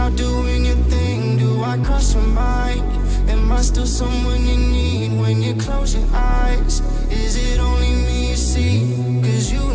out doing your thing? Do I cross your mind? Am I still someone you need when you close your eyes? Is it only me you see? 'Cause you